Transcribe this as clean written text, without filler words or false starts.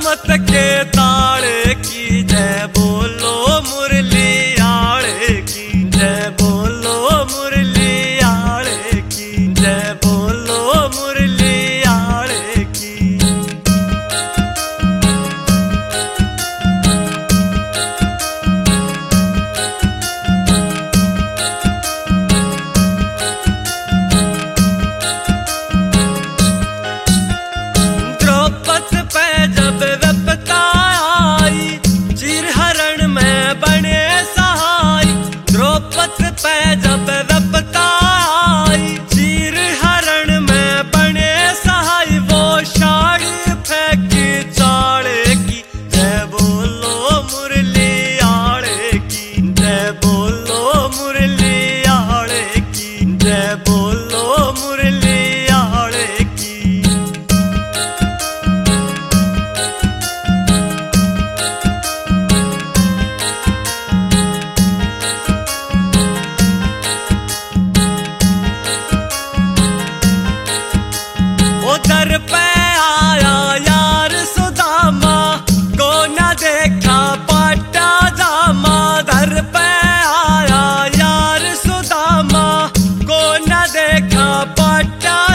मत के ताड़े की जय बोलो मुरली आड़े की जय बोलो मुरली आड़े की जय बोलो मुरली आड़े की। द्रौपद पे जब विपदा आई चीर हरण में बने सहाय। द्रौपद पे जब विपदा आई चीर हरण में बने सहाय। वो साड़ी फेंकी चाड़े की जय बोलो मुरली आड़े की जय बोलो मुरली आड़े की जय बोलो मुरली आड़े की। उधर पे आया यार सुदामा को न देखा पाटा जामा। दर पे आया यार सुदामा को न देखा पाटा